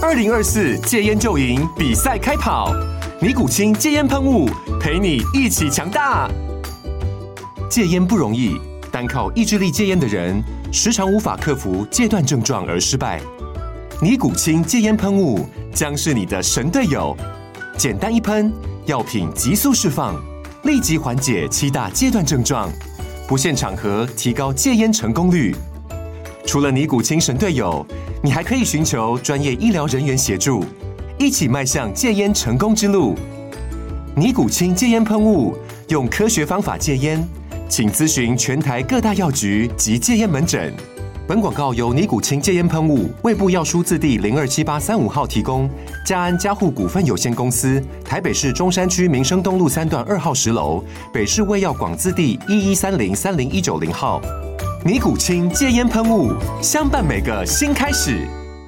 2024戒烟就赢比赛开跑，尼古清戒烟喷雾陪你一起强大。戒烟不容易，单靠意志力戒烟的人，时常无法克服戒断症状而失败。尼古清戒烟喷雾将是你的神队友，简单一喷，药品急速释放，立即缓解7大戒断症状，不限场合提高戒烟成功率。除了尼古清神队友，你还可以寻求专业医疗人员协助，一起迈向戒烟成功之路。尼古清戒烟喷雾，用科学方法戒烟，请咨询全台各大药局及戒烟门诊。本广告由尼古清戒烟喷雾、卫部药书字第027835号提供，嘉安嘉护股份有限公司，台北市中山区民生东路3段2号10楼，北市卫药广字第1130-30190号。尼古清戒烟喷雾，相伴每个新开始。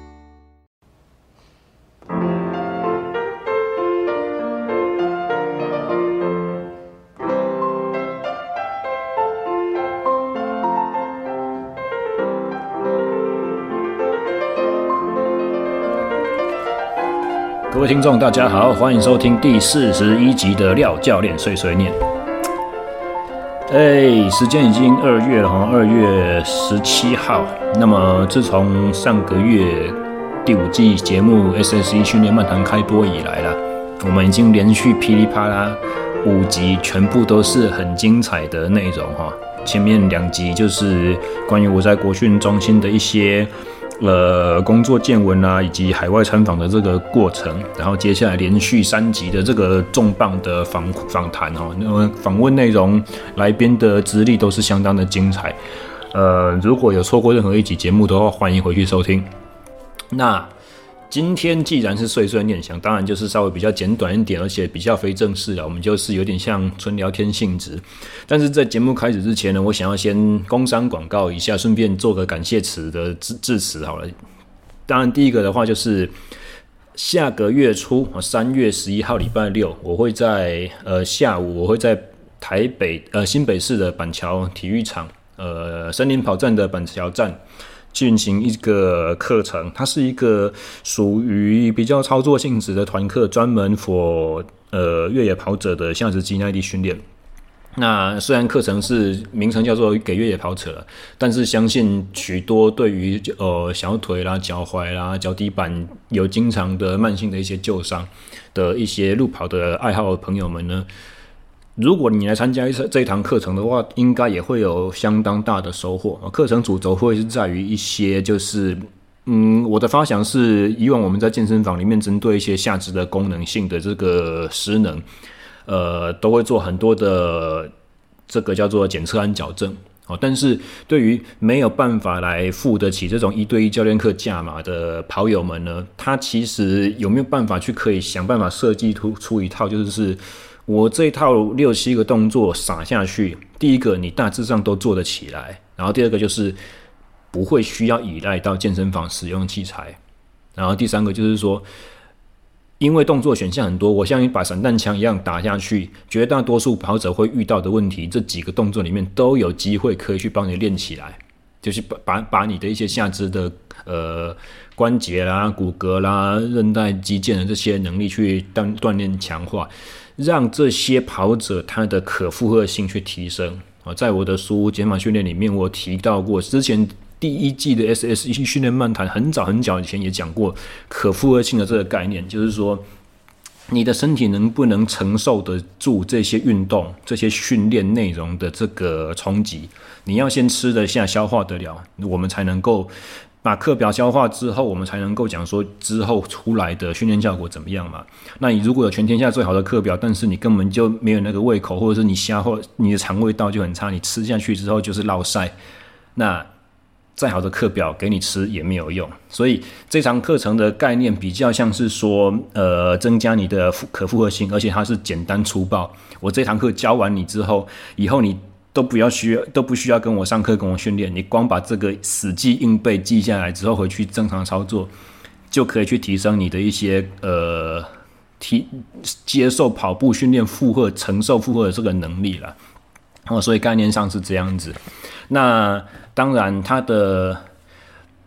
各位听众大家好，欢迎收听第41集的廖教练碎碎念。时间已经2月了，2月17号。那么自从上个月第5季节目 SSE 训练漫谈开播以来啦，我们已经连续噼里啪啦5集，全部都是很精彩的内容哈。前面2集就是关于我在国训中心的一些工作见闻啊，以及海外参访的这个过程，然后接下来连续3集的这个重磅的访谈哦，那访问内容、来宾的资历都是相当的精彩。如果有错过任何一集节目的话，欢迎回去收听。那今天既然是碎碎念想，当然就是稍微比较简短一点，而且比较非正式了，我们就是有点像纯聊天性质。但是在节目开始之前呢，我想要先工商广告一下，顺便做个感谢词的致辞好了。当然第一个的话就是下个月初3月11号礼拜六，我会在下午我会在台北新北市的板桥体育场森林跑站的板桥站进行一个课程，它是一个属于比较操作性质的团课，专门 for 越野跑者的下肢肌耐力训练。那虽然课程是名称叫做给越野跑者了，但是相信许多对于小腿啦、脚踝啦、脚底板有经常的慢性的一些旧伤的一些路跑的爱好的朋友们呢，如果你来参加这一堂课程的话，应该也会有相当大的收获。课程主轴会是在于一些就是我的发想是，以往我们在健身房里面针对一些下肢的功能性的这个失能，都会做很多的这个叫做检测和矫正。但是对于没有办法来付得起这种1对1教练课价码的跑友们呢，他其实有没有办法去可以想办法设计出一套，就是我这一套6-7个动作撒下去，第一个你大致上都做得起来，然后第二个就是不会需要依赖到健身房使用器材，然后第三个就是说，因为动作选项很多，我像一把散弹枪一样打下去，绝大多数跑者会遇到的问题，这几个动作里面都有机会可以去帮你练起来，就是把你的一些下肢的关节啦、骨骼啦、韧带、肌腱的这些能力去锻炼强化，让这些跑者他的可负荷性去提升。在我的书《减法训练》里面，我提到过，之前第1季的 SSE 训练漫谈很早以前也讲过可负荷性的这个概念，就是说你的身体能不能承受得住这些运动、这些训练内容的这个冲击，你要先吃得下、消化得了，我们才能够把课表消化之后，我们才能够讲说之后出来的训练效果怎么样嘛。那你如果有全天下最好的课表，但是你根本就没有那个胃口，或者是你的肠胃道就很差，你吃下去之后就是落晒，那再好的课表给你吃也没有用。所以这堂课程的概念比较像是说增加你的可负荷性，而且它是简单粗暴。我这堂课教完你之后，以后你都不需要跟我上课跟我训练，你光把这个死记硬背记下来之后，回去正常操作，就可以去提升你的一些接受跑步训练负荷、承受负荷的这个能力了。所以概念上是这样子。那当然，它的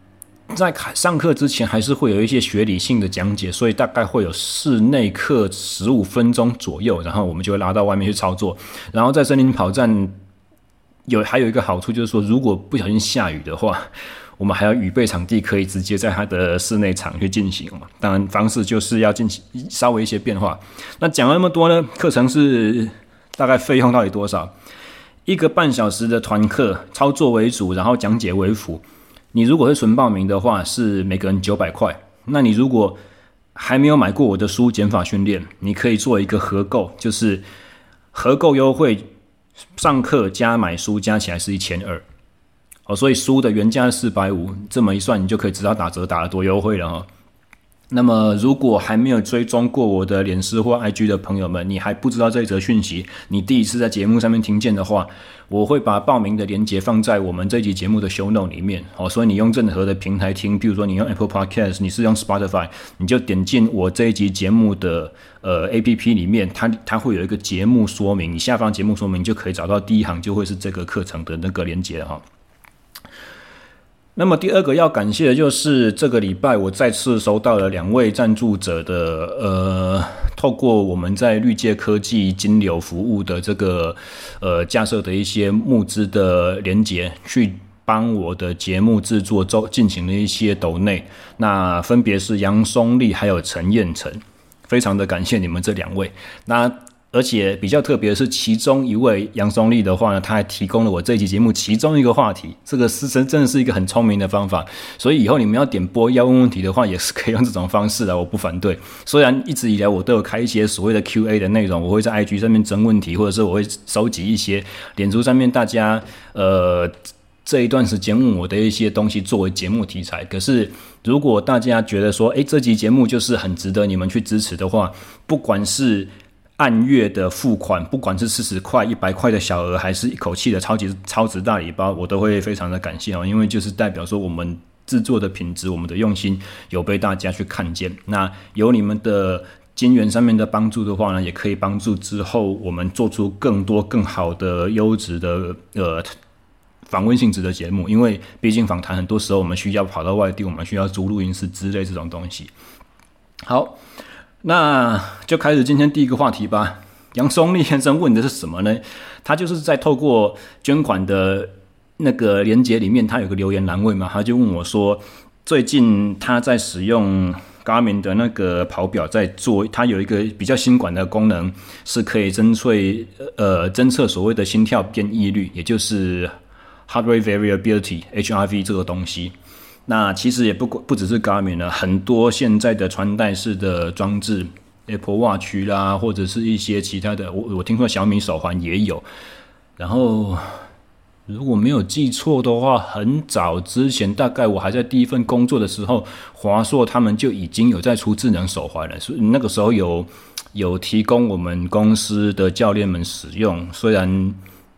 在上课之前还是会有一些学理性的讲解，所以大概会有室内课15分钟左右，然后我们就会拉到外面去操作。然后在森林跑站还有一个好处就是说，如果不小心下雨的话，我们还有预备场地可以直接在它的室内场去进行嘛。当然方式就是要进行稍微一些变化。那讲了那么多呢，课程是大概费用到底多少？1个半小时的团课，操作为主，然后讲解为辅。你如果是纯报名的话，是每个人900块。那你如果还没有买过我的书减法训练，你可以做一个合购，就是合购优惠，上课加买书加起来是1200。所以书的原价是450，这么一算，你就可以知道打折打得多优惠了哈。那么，如果还没有追踪过我的脸书或 IG 的朋友们，你还不知道这一则讯息，你第一次在节目上面听见的话，我会把报名的连结放在我们这集节目的 show note 里面。所以你用任何的平台听，比如说你用 Apple Podcast， 你是用 Spotify， 你就点进我这一集节目的APP 里面，它会有一个节目说明，你下方节目说明就可以找到第一行就会是这个课程的那个连结了哈。那么第二个要感谢的就是这个礼拜我再次收到了2位赞助者的透过我们在绿界科技金流服务的这个架设的一些募资的连结，去帮我的节目制作进行了一些抖内，那分别是杨松丽还有陈彦成，非常的感谢你们这2位。那而且比较特别的是，其中一位杨松丽的话呢，他还提供了我这一集节目其中一个话题，这个是真的是一个很聪明的方法，所以以后你们要点播要问问题的话，也是可以用这种方式的，我不反对。虽然一直以来我都有开一些所谓的 QA 的内容，我会在 IG 上面征问题，或者是我会收集一些脸书上面大家这一段时间问我的一些东西作为节目题材。可是如果大家觉得说这集节目就是很值得你们去支持的话，不管是按月的付款，不管是40块、100块的小额，还是一口气的超值大礼包，我都会非常的感谢因为就是代表说我们制作的品质，我们的用心有被大家去看见。那有你们的金源上面的帮助的话呢，也可以帮助之后我们做出更多更好的优质的访问性质的节目，因为毕竟访谈很多时候我们需要跑到外地，我们需要租录音室之类这种东西。好，那就开始今天第一个话题吧。杨松丽先生问的是什么呢？他就是在透过捐款的那个连结里面，他有个留言栏位嘛，他就问我说，最近他在使用 Garmin 的那个跑表在做，它有一个比较新款的功能，是可以侦测所谓的心跳变异率，也就是 Heart Rate Variability HRV 这个东西。那其实也不只是 Garmin 了，很多现在的穿戴式的装置 Apple Watch 啦，或者是一些其他的，我听说小米手环也有。然后如果没有记错的话，很早之前，大概我还在第一份工作的时候，华硕他们就已经有在出智能手环了，所以那个时候有提供我们公司的教练们使用，虽然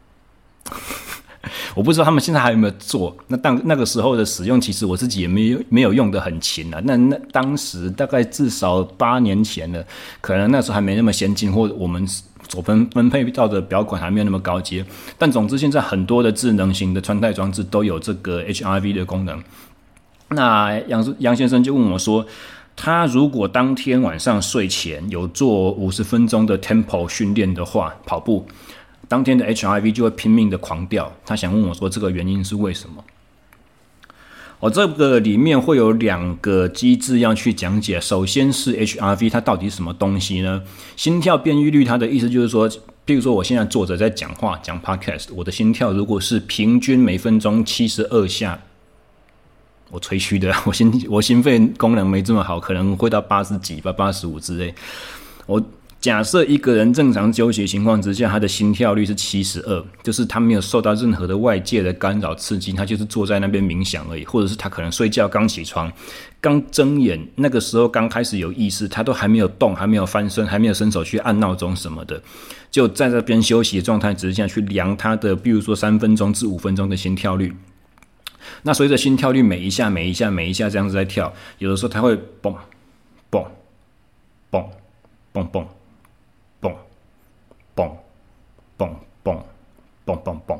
我不知道他们现在还有没有做。那个时候的使用，其实我自己也没有用得很勤啊。那当时大概至少8年前了，可能那时候还没那么先进，或者我们所分配到的表款还没有那么高阶。但总之，现在很多的智能型的穿戴装置都有这个 HRV 的功能。那杨先生就问我说，他如果当天晚上睡前有做50分钟的 tempo 训练的话，跑步，当天的 HRV 就会拼命的狂掉。他想问我说，这个原因是为什么？这个里面会有2个机制要去讲解。首先是 HRV 它到底是什么东西呢？心跳变异率它的意思就是说，譬如说我现在坐着在讲话讲 podcast， 我的心跳如果是平均每分钟72下，我吹嘘的，我心肺功能没这么好，可能会到80几吧，85之类。我假设一个人正常休息情况之下，他的心跳率是72，就是他没有受到任何的外界的干扰刺激，他就是坐在那边冥想而已，或者是他可能睡觉刚起床，刚睁眼，那个时候刚开始有意识，他都还没有动，还没有翻身，还没有伸手去按闹钟什么的，就在这边休息的状态之下去量他的，比如说3分钟至5分钟的心跳率。那随着心跳率每一下这样子在跳，有的时候他会蹦蹦蹦蹦蹦蹦蹦蹦蹦蹦蹦蹦，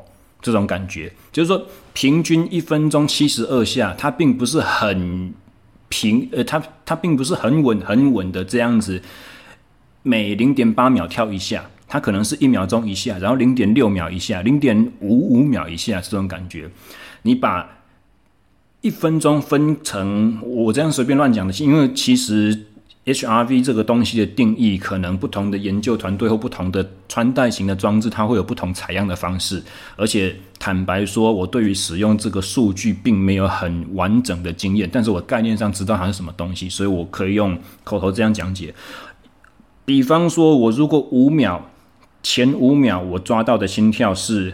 这种感觉，就是说平均1分钟72下，它并不是很它并不是很稳的这样子，每 0.8 秒跳一下，它可能是1秒钟一下，然后 0.6 秒一下， 0.55 秒一下，这种感觉。你把1分钟分成，我这样随便乱讲的，因为其实HRV 这个东西的定义，可能不同的研究团队或不同的穿戴型的装置，它会有不同采样的方式。而且坦白说，我对于使用这个数据并没有很完整的经验，但是我概念上知道它是什么东西，所以我可以用口头这样讲解。比方说，我如果前5秒我抓到的心跳是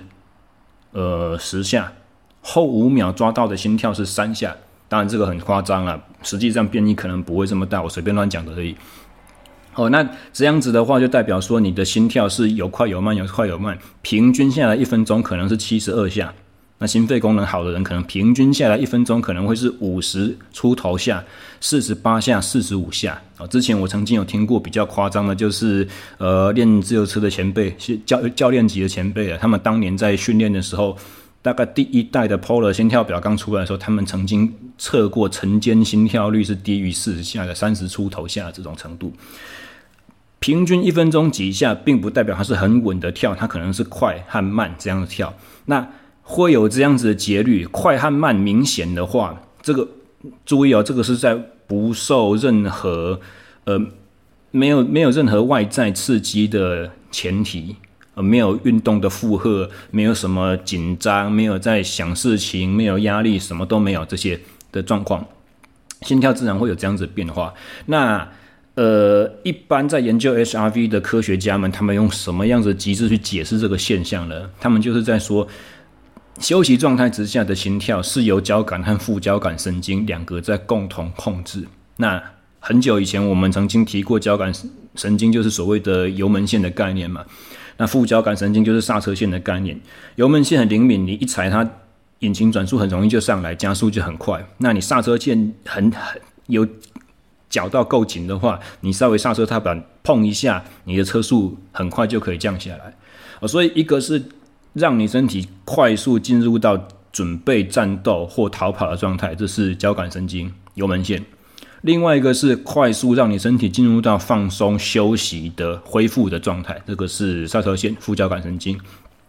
10下，后5秒抓到的心跳是3下。当然这个很夸张啦，实际上变异可能不会这么大，我随便乱讲的而已。那这样子的话就代表说你的心跳是有快有慢，有快有慢，平均下来1分钟可能是72下。那心肺功能好的人可能平均下来1分钟可能会是50出头下，48下，45下。之前我曾经有听过比较夸张的，就是练自由车的前辈，教练级的前辈他们当年在训练的时候，大概第1代的 Polar 心跳表刚出来的时候，他们曾经测过晨间心跳率是低于40下的，30出头下的这种程度。平均1分钟几下，并不代表它是很稳的跳，它可能是快和慢这样的跳。那会有这样子的节律，快和慢明显的话，这个注意这个是在不受任何没有任何外在刺激的前提。没有运动的负荷，没有什么紧张，没有在想事情，没有压力，什么都没有这些的状况，心跳自然会有这样子的变化。那一般在研究 HRV 的科学家们，他们用什么样子的机制去解释这个现象呢？他们就是在说，休息状态之下的心跳是由交感和副交感神经2个在共同控制。那很久以前我们曾经提过，交感神经就是所谓的油门线的概念嘛。那副交感神经就是刹车线的概念，油门线很灵敏，你一踩它，引擎转速很容易就上来，加速就很快。那你刹车线很有绞到够紧的话，你稍微刹车踏板碰一下，你的车速很快就可以降下来。所以一个是让你身体快速进入到准备战斗或逃跑的状态，这是交感神经油门线。另外一个是快速让你身体进入到放松休息的恢复的状态，这个是刹车线副交感神经。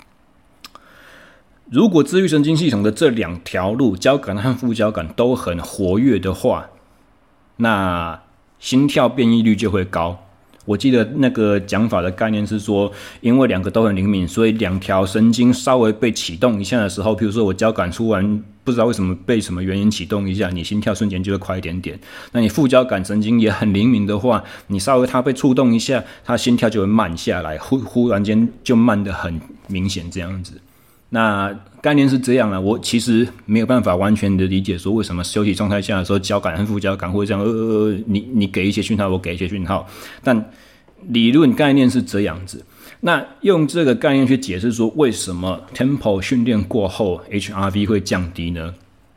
如果自律神经系统的这2条路，交感和副交感都很活跃的话，那心跳变异率就会高。我记得那个讲法的概念是说，因为2个都很灵敏，所以2条神经稍微被启动一下的时候，譬如说我交感突然不知道为什么被什么原因启动一下，你心跳瞬间就会快一点点。那你副交感神经也很灵敏的话，你稍微它被触动一下，它心跳就会慢下来，忽然间就慢得很明显这样子。那概念是这样啦，我其实没有办法完全的理解说为什么休息状态下的时候，交感和副交感会这样，你给一些讯号，我给一些讯号，但理论概念是这样子。那用这个概念去解释说，为什么 tempo 训练过后 HRV 会降低呢？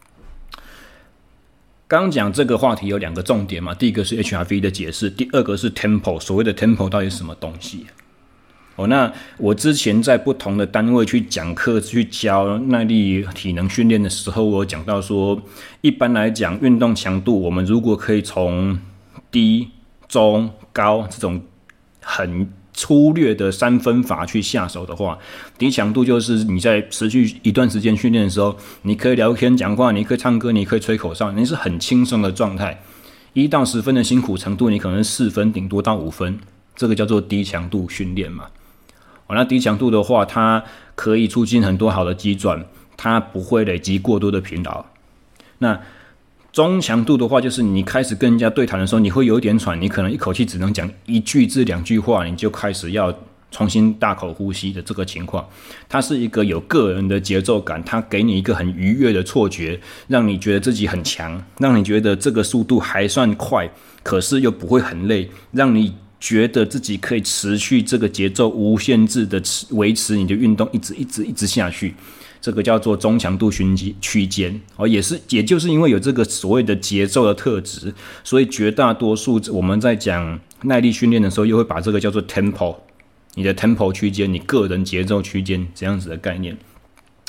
刚讲这个话题有2个重点嘛，第一个是 HRV 的解释，第二个是 tempo， 所谓的 tempo 到底是什么东西？那我之前在不同的单位去讲课，去教耐力体能训练的时候，我讲到说，一般来讲，运动强度我们如果可以从低、中、高这种很粗略的3分法去下手的话，低强度就是你在持续一段时间训练的时候，你可以聊天讲话，你可以唱歌，你可以吹口哨，你是很轻松的状态。1到10分的辛苦程度，你可能是4分，顶多到5分，这个叫做低强度训练嘛。那低强度的话，它可以促进很多好的机转，它不会累积过多的疲劳。那中强度的话，就是你开始跟人家对谈的时候，你会有一点喘，你可能一口气只能讲1句至2句话，你就开始要重新大口呼吸的这个情况。它是一个有个人的节奏感，它给你一个很愉悦的错觉，让你觉得自己很强，让你觉得这个速度还算快，可是又不会很累，让你觉得自己可以持续这个节奏无限制的维持你的运动一直下去，这个叫做中强度区间。也就是因为有这个所谓的节奏的特质，所以绝大多数我们在讲耐力训练的时候，又会把这个叫做 tempo， 你的 tempo 区间，你个人节奏区间这样子的概念。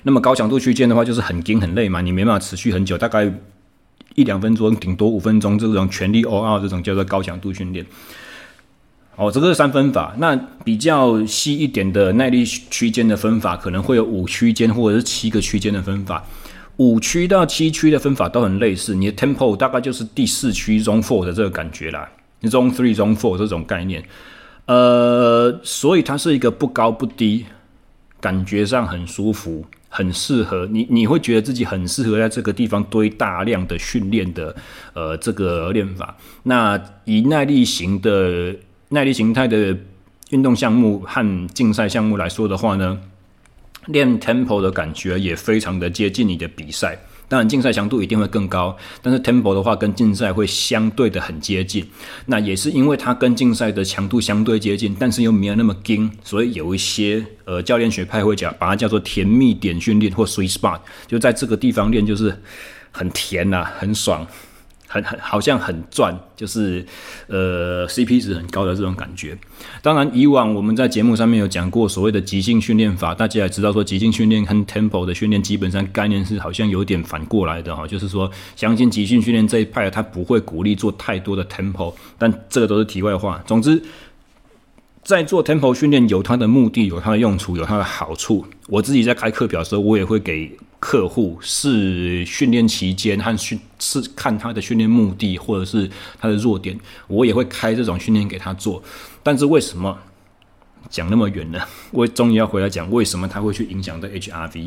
那么高强度区间的话，就是很紧很累嘛，你没办法持续很久，大概1-2分钟，顶多5分钟，这种全力 all out 这种叫做高强度训练。这个是3分法。那比较细一点的耐力区间的分法，可能会有5区间或者是7个区间的分法。5区到7区的分法都很类似，你的 tempo 大概就是第4区 zone 4的这个感觉啦， zone 3 zone 4这种概念。所以它是一个不高不低，感觉上很舒服，很适合你会觉得自己很适合在这个地方堆大量的训练的这个练法。那以耐力形态的运动项目和竞赛项目来说的话呢，练 tempo 的感觉也非常的接近你的比赛。当然竞赛强度一定会更高，但是 tempo 的话跟竞赛会相对的很接近。那也是因为它跟竞赛的强度相对接近，但是又没有那么硬，所以有一些教练学派会把它叫做甜蜜点训练或 sweet spot， 就在这个地方练就是很甜啊，很爽，好像很赚，就是CP 值很高的这种感觉。当然以往我们在节目上面有讲过所谓的极性训练法，大家也知道说极性训练和 tempo 的训练基本上概念是好像有点反过来的，就是说相信极性训练这一派它不会鼓励做太多的 tempo， 但这个都是题外话。总之在做 tempo 训练有它的目的，有它的用处，有它的好处。我自己在开课表的时候，我也会给客户试训练期间和是看他的训练目的或者是他的弱点，我也会开这种训练给他做。但是为什么讲那么远呢？我终于要回来讲为什么它会去影响到 HRV，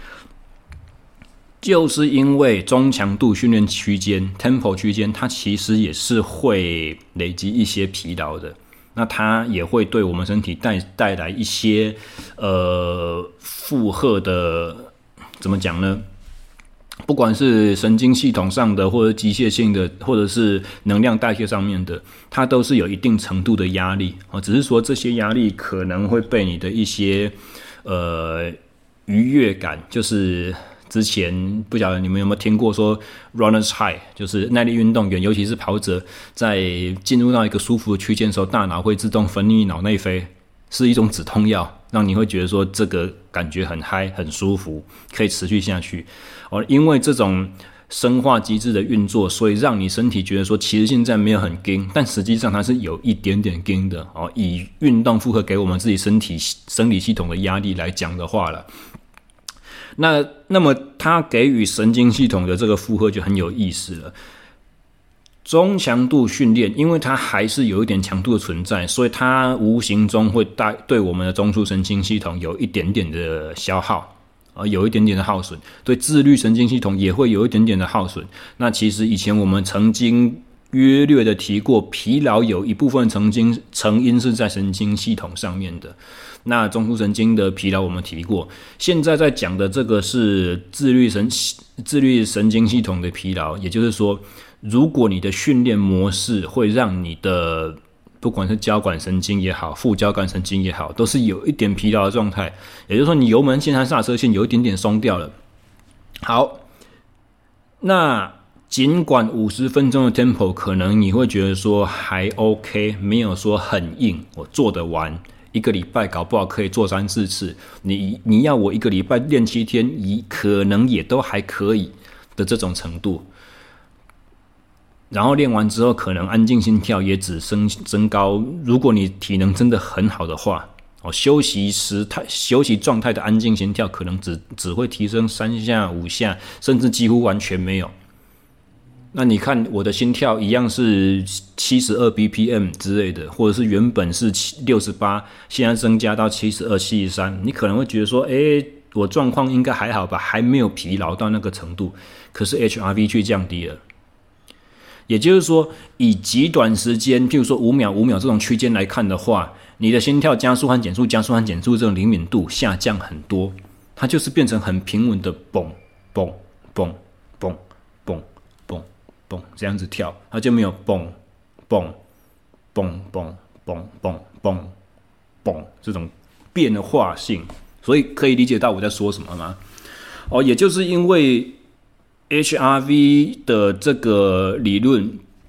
就是因为中强度训练区间 tempo 区间，它其实也是会累积一些疲劳的。那它也会对我们身体带来一些负荷的，怎么讲呢？不管是神经系统上的，或者机械性的，或者是能量代谢上面的，它都是有一定程度的压力。只是说这些压力可能会被你的一些愉悦感，就是之前不晓得你们有没有听过说 runners high， 就是耐力运动员，尤其是跑者，在进入到一个舒服的区间的时候，大脑会自动分泌脑内啡，是一种止痛药，让你会觉得说这个感觉很嗨，很舒服，可以持续下去。因为这种生化机制的运作，所以让你身体觉得说其实现在没有很硬，但实际上它是有一点点硬的。以运动负荷给我们自己生理系统的压力来讲的话了，那么它给予神经系统的这个负荷就很有意思了。中强度训练，因为它还是有一点强度的存在，所以它无形中会对我们的中枢神经系统有一点点的消耗，有一点点的耗损，对自律神经系统也会有一点点的耗损。那其实以前我们曾经约略的提过，疲劳有一部分成因是在神经系统上面的。那中枢神经的疲劳我们提过，现在在讲的这个是自律神经系统的疲劳，也就是说，如果你的训练模式会让你的不管是交感神经也好，副交感神经也好，都是有一点疲劳的状态，也就是说你油门线和刹车线有一点点松掉了。好，那尽管50分钟的 tempo 可能你会觉得说还 OK， 没有说很硬，我做得完，一个礼拜搞不好可以做3-4次，你要我一个礼拜练7天，可能也都还可以的这种程度。然后练完之后，可能安静心跳也只升高。如果你体能真的很好的话，休息状态的安静心跳可能只会提升3下5下，甚至几乎完全没有。那你看我的心跳一样是72 BPM 之类的，或者是原本是68，现在增加到72、73，你可能会觉得说，我状况应该还好吧，还没有疲劳到那个程度。可是 HRV 却降低了。也就是说，以极短时间，譬如说5秒、5秒这种区间来看的话，你的心跳加速和减速、加速和减速这种灵敏度下降很多，它就是变成很平稳的蹦蹦蹦蹦蹦蹦蹦这样子跳，它就没有蹦蹦蹦蹦蹦蹦蹦蹦这种变化性，所以可以理解到我在说什么吗？也就是因为HRV 的这个理论，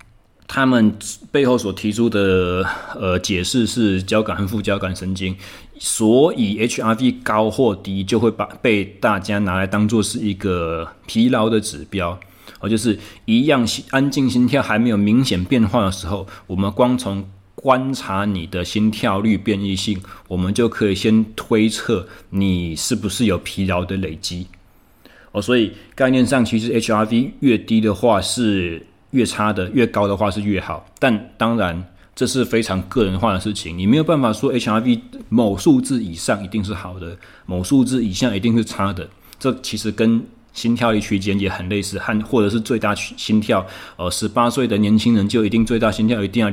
他们背后所提出的解释是交感和副交感神经，所以 HRV 高或低就会被大家拿来当作是一个疲劳的指标。就是一样安静心跳还没有明显变化的时候，我们光从观察你的心跳率变异性，我们就可以先推测你是不是有疲劳的累积。所以概念上其实 HRV 越低的话是越差的，越高的话是越好。但当然这是非常个人化的事情，你没有办法说 HRV 某数字以上一定是好的，某数字以下一定是差的。这其实跟心跳率区间也很类似，或者是最大心跳，18岁的年轻人就一定最大心跳一定要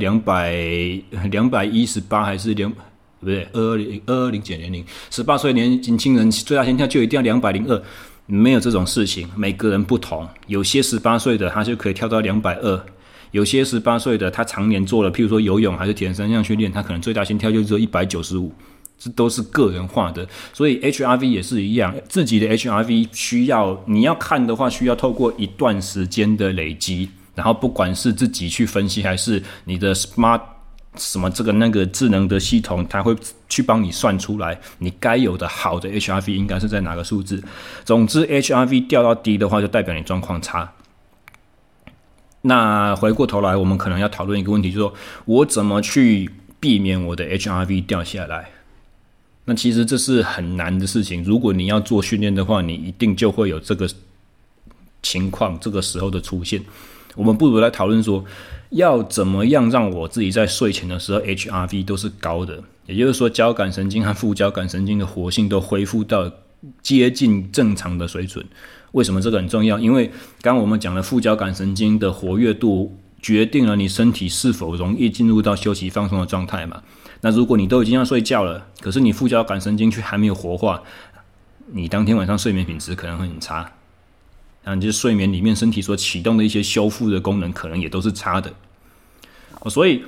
218还是不对220减00 18岁年轻人最大心跳就一定要202，没有这种事情，每个人不同，有些18岁的他就可以跳到220，有些18岁的他常年做了譬如说游泳还是铁人三项训练，他可能最大心跳就只有195，这都是个人化的。所以 HRV 也是一样，自己的 HRV 你要看的话需要透过一段时间的累积，然后不管是自己去分析还是你的 Smart 什么这个那个智能的系统，它会去帮你算出来你该有的好的 HRV 应该是在哪个数字。总之 HRV 掉到低的话就代表你状况差。那回过头来我们可能要讨论一个问题，就是说我怎么去避免我的 HRV 掉下来。那其实这是很难的事情，如果你要做训练的话，你一定就会有这个情况这个时候的出现。我们不如来讨论说要怎么样让我自己在睡前的时候 HRV 都是高的，也就是说交感神经和副交感神经的活性都恢复到接近正常的水准。为什么这个很重要？因为刚刚我们讲了副交感神经的活跃度决定了你身体是否容易进入到休息放松的状态嘛。那如果你都已经要睡觉了，可是你副交感神经却还没有活化，你当天晚上睡眠品质可能会很差。那你就是睡眠里面身体所启动的一些修复的功能可能也都是差的。所以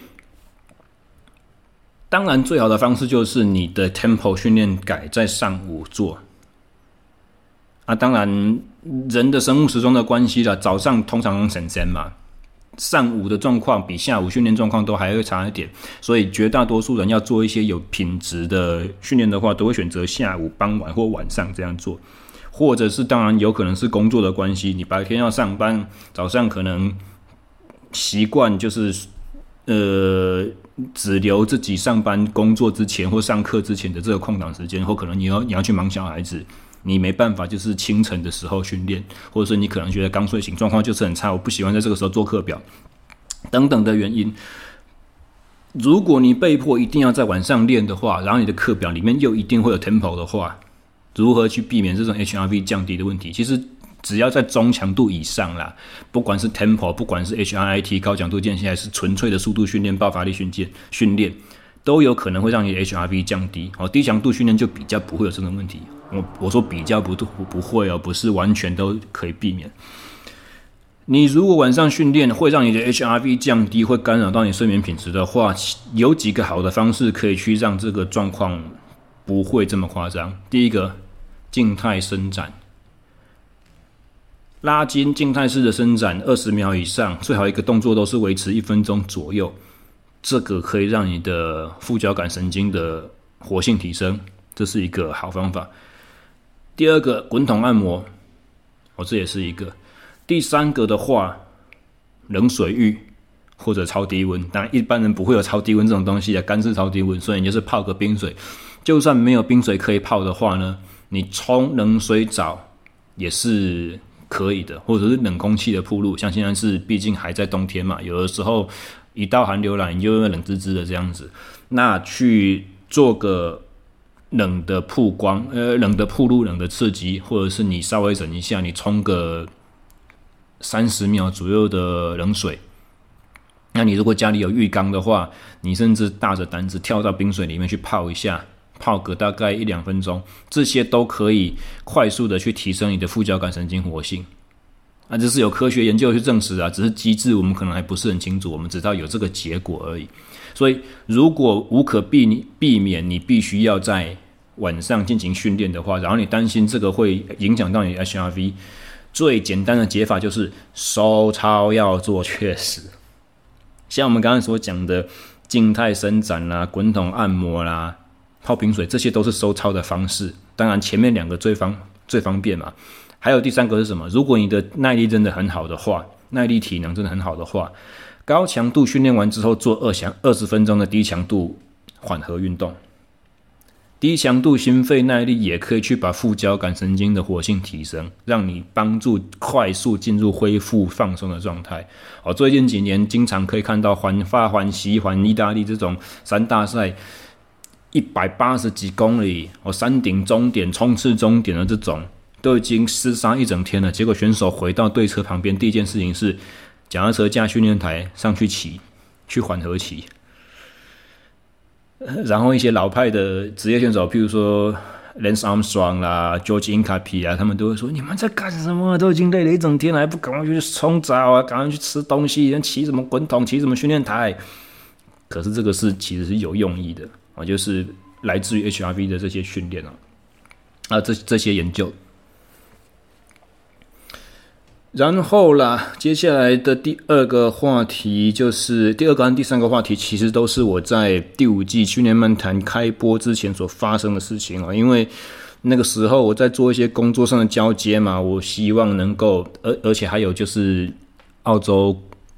当然最好的方式就是你的 tempo 训练改在上午做。当然人的生物时钟的关系啦，早上通常省时嘛，上午的状况比下午训练状况都还会差一点，所以绝大多数人要做一些有品质的训练的话，都会选择下午、傍晚或晚上这样做。或者是当然有可能是工作的关系，你白天要上班，早上可能习惯就是只留自己上班工作之前或上课之前的这个空档时间，或可能你要去忙小孩子，你没办法就是清晨的时候训练，或者是你可能觉得刚睡醒状况就是很差，我不喜欢在这个时候做课表等等的原因。如果你被迫一定要在晚上练的话，然后你的课表里面又一定会有 tempo 的话，如何去避免这种 HRV 降低的问题？其实只要在中强度以上啦，不管是 tempo， 不管是 HRIT 高强度间歇，还是纯粹的速度训练、爆发力训练，都有可能会让你的 HRV 降低。低强度训练就比较不会有这种问题。我说比较不会不是完全都可以避免。你如果晚上训练会让你的 HRV 降低，会干扰到你睡眠品质的话，有几个好的方式可以去让这个状况不会这么夸张。第一个，静态伸展，拉筋静态式的伸展20秒以上，最好一个动作都是维持1分钟左右，这个可以让你的副交感神经的活性提升，这是一个好方法。第二个，滚筒按摩，这也是一个。第三个的话，冷水浴或者超低温，当然一般人不会有超低温这种东西的，干式超低温，所以你就是泡个冰水。就算没有冰水可以泡的话呢，你冲冷水澡也是可以的，或者是冷空气的暴露，像现在是毕竟还在冬天嘛，有的时候一到寒流来你就会冷滋滋的这样子，那去做个冷的曝光，冷的暴露，冷的刺激，或者是你稍微忍一下，你冲个30秒左右的冷水。那你如果家里有浴缸的话，你甚至大着胆子跳到冰水里面去泡一下，泡个大概1-2分钟，这些都可以快速的去提升你的副交感神经活性。这是有科学研究去证实只是机制我们可能还不是很清楚，我们知道有这个结果而已。所以如果无可避免你必须要在晚上进行训练的话，然后你担心这个会影响到你的 HRV， 最简单的解法就是收操要做确实。 像我们刚才所讲的静态伸展啦、滚筒按摩啦、泡瓶水，这些都是收操的方式。当然前面2个最方便嘛。还有第3个是什么？如果你的耐力真的很好的话，耐力体能真的很好的话，高强度训练完之后做20分钟的低强度缓和运动。低强度心肺耐力也可以去把副交感神经的活性提升，让你帮助快速进入恢复放松的状态。最近几年经常可以看到环法、环西、环意大利这种3大赛180几公里，山顶终点冲刺终点的这种，都已经厮杀一整天了。结果选手回到对车旁边，第一件事情是脚踏车架训练台上去骑，去缓和骑。然后一些老派的职业选手，譬如说 Lance Armstrong 啦、George Hincapie 啊，他们都会说：“你们在干什么？都已经累了一整天了，还不赶快去冲澡啊，赶快去吃东西，骑什么滚筒，骑什么训练台？”可是这个其实是有用意的啊，就是来自于 HRV 的这些训练这些研究。然后啦，接下来的第2个话题就是第2个和第3个话题，其实都是我在第5季训练漫谈开播之前所发生的事情啊。因为那个时候我在做一些工作上的交接嘛，我希望能够，而且还有就是澳洲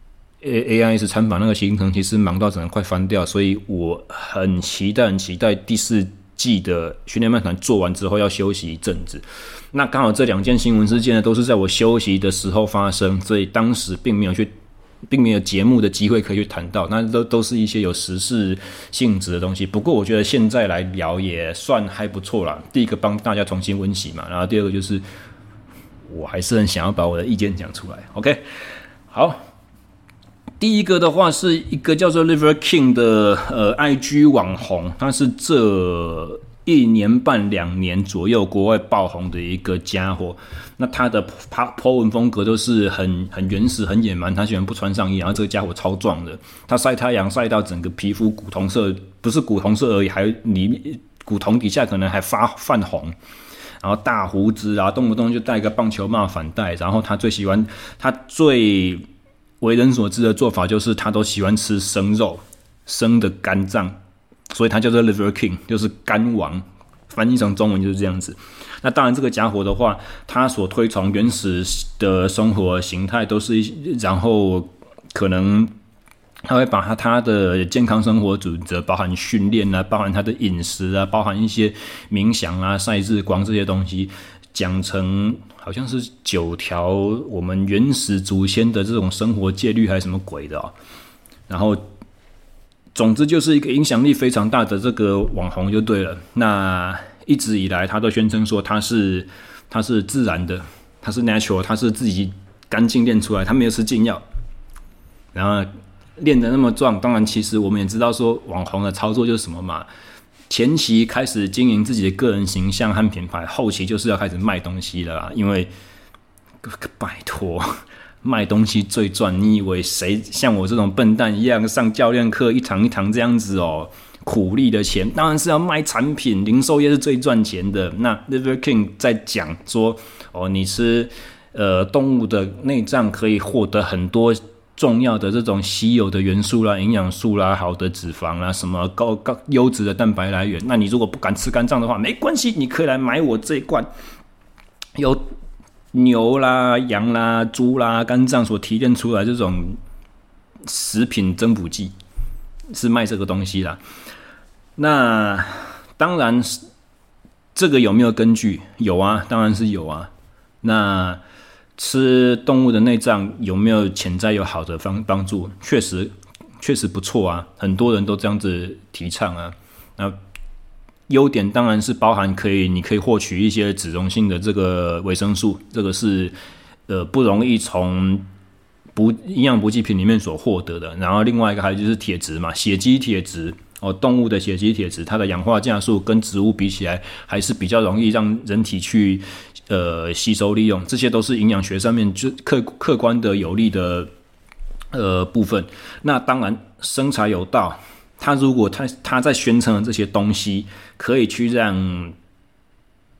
AIS 参访那个行程，其实忙到整个快翻掉，所以我很期待第4季的训练漫谈做完之后要休息一阵子。那刚好这2件新闻事件呢，都是在我休息的时候发生，所以当时并没有节目的机会可以去谈到，那都是一些有时事性质的东西。不过我觉得现在来聊也算还不错啦。第一个帮大家重新温习嘛，然后第2个就是我还是很想要把我的意见讲出来。OK， 好。第一个的话是一个叫做 Liver King 的IG 网红，他是这1年半2年左右国外爆红的一个家伙。那他的 po 文风格都是很原始、很野蛮，他喜欢不穿上衣，然后这个家伙超壮的，他晒太阳晒到整个皮肤古铜色，不是古铜色而已，还古铜底下可能还泛红。然后大胡子啊，动不动就戴个棒球帽反戴，然后他最为人所知的做法就是他都喜欢吃生肉，生的肝脏，所以他叫做 Liver King， 就是肝王，翻译成中文就是这样子。那当然这个家伙的话，他所推崇原始的生活形态都是然后可能他会把他的健康生活准则，包含训练啊，包含他的饮食啊，包含一些冥想啊、晒日光这些东西，讲成好像是9条我们原始祖先的这种生活戒律还是什么鬼的然后总之就是一个影响力非常大的这个网红就对了。那一直以来他都宣称说他是自然的，他是 natural， 他是自己干净练出来，他没有吃禁药，然后练得那么壮。当然其实我们也知道说网红的操作就是什么嘛，前期开始经营自己的个人形象和品牌，后期就是要开始卖东西了啦。因为拜托，卖东西最赚，你以为谁像我这种笨蛋一样上教练课一堂一堂这样子苦力的钱当然是要卖产品，零售业是最赚钱的。那 Liver King 在讲说你吃动物的内脏可以获得很多重要的这种稀有的元素啦、营养素啦、好的脂肪啦、什么高优质的蛋白来源。那你如果不敢吃肝脏的话，没关系，你可以来买我这一罐有牛啦、羊啦、猪啦肝脏所提炼出来这种食品增补剂，是卖这个东西啦。那当然这个有没有根据？有啊，当然是有啊。那吃动物的内脏有没有潜在有好的帮助？确实不错啊，很多人都这样子提倡啊。那优点当然是包含你可以获取一些脂溶性的这个维生素，这个是不容易从营养补给品里面所获得的。然后另外一个还有就是铁质嘛，血基铁质动物的血基铁质，它的氧化价数跟植物比起来还是比较容易让人体去吸收利用，这些都是营养学上面就客观的有利的部分。那当然生财有道，他如果他在宣称的这些东西可以去让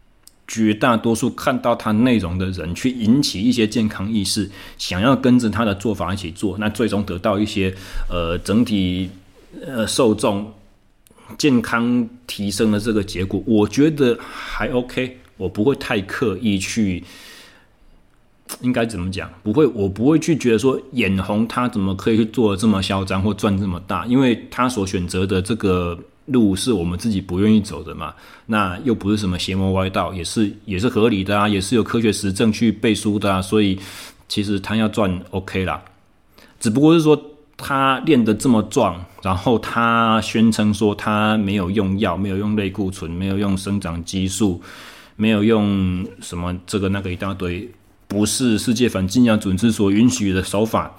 绝大多数看到他内容的人去引起一些健康意识，想要跟着他的做法一起做，那最终得到一些整体受众健康提升的这个结果，我觉得还 OK， 我不会太刻意去，应该怎么讲？我不会去觉得说眼红他怎么可以去做得这么嚣张或赚这么大，因为他所选择的这个路是我们自己不愿意走的嘛，那又不是什么邪魔歪道，也是合理的啊，也是有科学实证去背书的啊，所以其实他要赚 OK 啦，只不过是说他练得这么壮，然后他宣称说他没有用药，没有用类固醇，没有用生长激素，没有用什么这个那个一大堆，不是世界反禁药组织所允许的手法。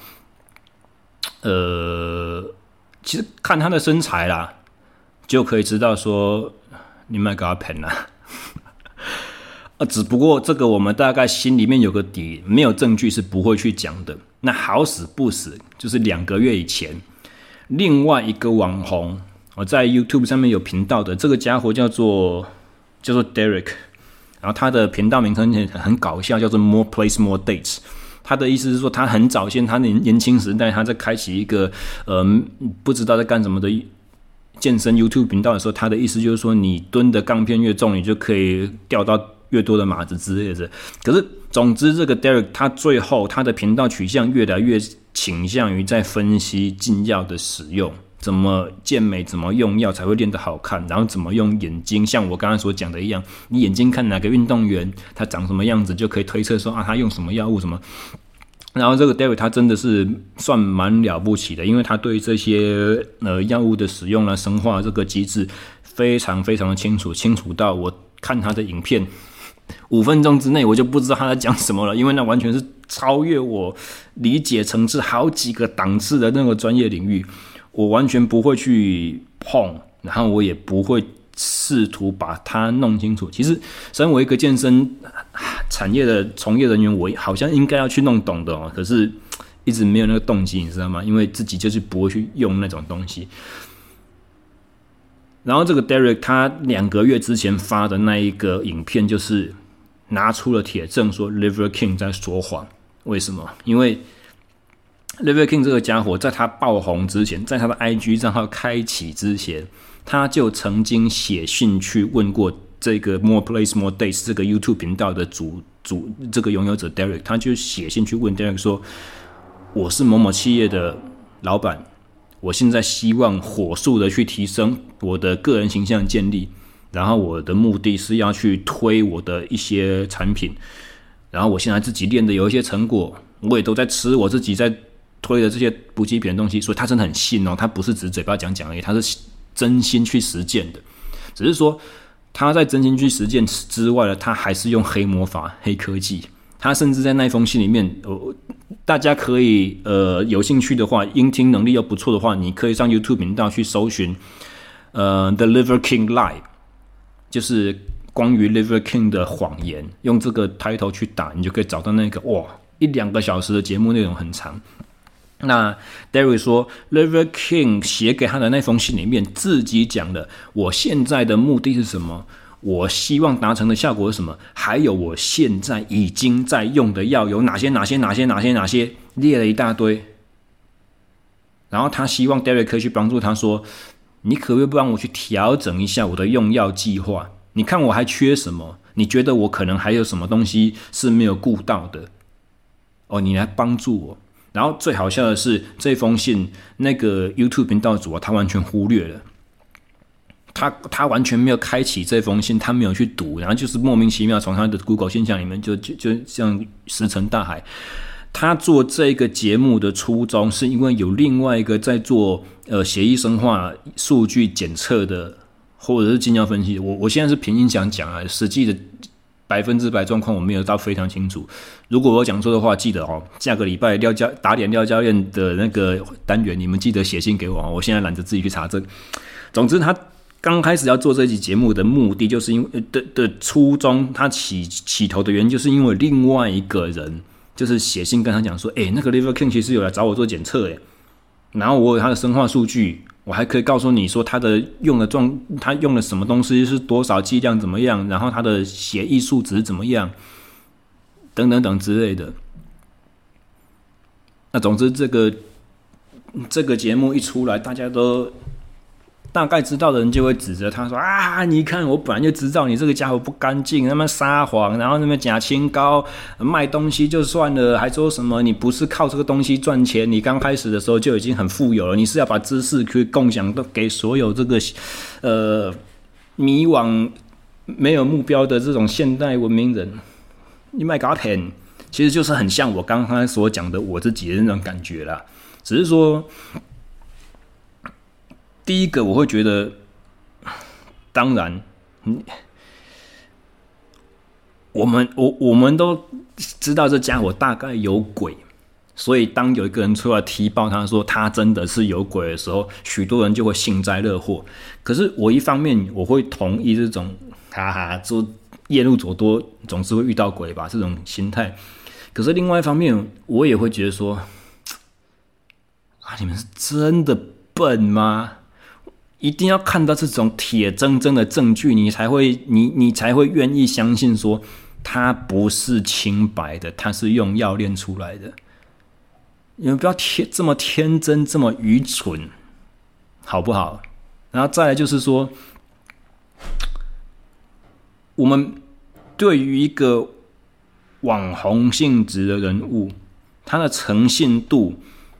其实看他的身材啦，就可以知道说你卖给他骗啦。只不过这个我们大概心里面有个底，没有证据是不会去讲的。那好死不死，就是2个月以前，另外一个网红，我在 YouTube 上面有频道的，这个家伙叫做 Derek， 然后他的频道名称很搞笑，叫做 More Place More Dates。他的意思是说，他很早先，他年轻时代，他在开启一个不知道在干什么的健身 YouTube 频道的时候，他的意思就是说，你蹲的杠片越重，你就可以钓到越多的马子之类的。可是总之这个 Derek 他最后他的频道取向越来越倾向于在分析禁药的使用，怎么健美，怎么用药才会练得好看，然后怎么用眼睛，像我刚刚所讲的一样，你眼睛看哪个运动员他长什么样子，就可以推测说他用什么药物什么。然后这个 David 他真的是算蛮了不起的，因为他对这些药物的使用生化这个机制非常非常的清楚到我看他的影片5分钟之内我就不知道他在讲什么了，因为那完全是超越我理解层次好几个档次的那个专业领域，我完全不会去碰，然后我也不会试图把它弄清楚。其实身为一个健身产业的从业人员，我好像应该要去弄懂的可是一直没有那个动机，你知道吗？因为自己就是不会去用那种东西。然后这个 Derek 他2个月之前发的那一个影片，就是拿出了铁证说 Liver King 在说谎。为什么？因为 Liver King 这个家伙在他爆红之前，在他的 IG 账号开启之前，他就曾经写信去问过这个 More Place More Dates 这个 YouTube 频道的这个拥有者 Derek， 他就写信去问 Derek 说，我是某某企业的老板，我现在希望火速的去提升我的个人形象建立，然后我的目的是要去推我的一些产品，然后我现在自己练的有一些成果，我也都在吃我自己在推的这些补给品的东西，所以他真的很信他不是只嘴巴讲而已，他是真心去实践的。只是说他在真心去实践之外呢，他还是用黑魔法、黑科技。他甚至在那封信里面，大家可以有兴趣的话，音听能力又不错的话，你可以上 YouTube 频道去搜寻The Liver King Lie， 就是关于 Liver King 的谎言，用这个 title 去打，你就可以找到那个1-2个小时的节目内容很长。那 Derek 说 Liver King 写给他的那封信里面自己讲的，我现在的目的是什么，我希望达成的效果是什么，还有我现在已经在用的药有哪些，列了一大堆。然后他希望 Derek 可以去帮助他说，你可不可以帮我去调整一下我的用药计划，你看我还缺什么，你觉得我可能还有什么东西是没有顾到的你来帮助我。然后最好笑的是，这封信那个 YouTube 频道主他完全忽略了，他完全没有开启这封信，他没有去读，然后就是莫名其妙从他的 Google 信箱里面就像石沉大海。他做这个节目的初衷是因为有另外一个在做血液生化数据检测的，或者是禁药分析的。我现在是凭印象讲啊，实际的100%状况我没有到非常清楚。如果我讲错的话，记得下个礼拜打脸廖教练的那个单元，你们记得写信给我我现在懒得自己去查证。总之，他刚开始要做这期节目的目的，就是因为的初衷，他起头的原因，就是因为另外一个人就是写信跟他讲说，那个 Liver King 其实有来找我做检测然后我有他的生化数据， 我还可以告诉你说他用了什么东西是多少剂量怎么样，然后他的血液数值怎么样，等等等之类的。那总之这个节目一出来，大家都大概知道的人就会指责他说啊，你看我本来就知道你这个家伙不干净，他妈撒谎，然后那么假清高，卖东西就算了，还说什么你不是靠这个东西赚钱，你刚开始的时候就已经很富有了，你是要把知识去共享给所有这个迷惘没有目标的这种现代文明人，你卖给他骗，其实就是很像我刚才所讲的我自己的那种感觉啦。只是说，第一个我会觉得，当然，我们都知道这家伙大概有鬼，所以当有一个人出来踢爆他说他真的是有鬼的时候，许多人就会幸灾乐祸。可是我一方面我会同意这种哈哈，说夜路走多总是会遇到鬼吧这种心态，可是另外一方面我也会觉得说，啊，你们是真的笨吗？一定要看到这种铁铮铮的证据，你才会愿意相信说他不是清白的，他是用药练出来的。你们不要这么天真，这么愚蠢，好不好？然后再来就是说，我们对于一个网红性质的人物，他的诚信度，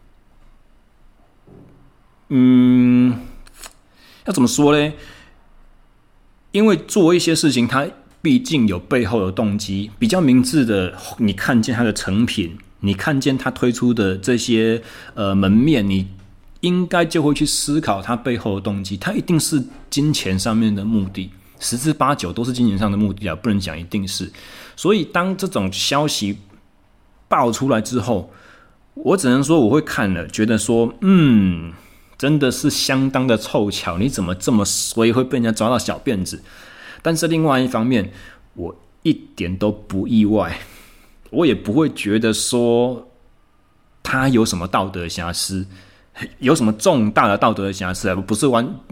要怎么说呢？因为做一些事情，他毕竟有背后的动机，比较明智的，你看见他的成品，你看见他推出的这些门面，你应该就会去思考他背后的动机，他一定是金钱上面的目的，10之8九都是金钱上的目的啊，不能讲一定是。所以当这种消息爆出来之后，我只能说我会看了，觉得说，真的是相当的凑巧，你怎么这么衰会被人家抓到小辫子？但是另外一方面，我一点都不意外，我也不会觉得说他有什么道德瑕疵，有什么重大的道德瑕疵啊？不是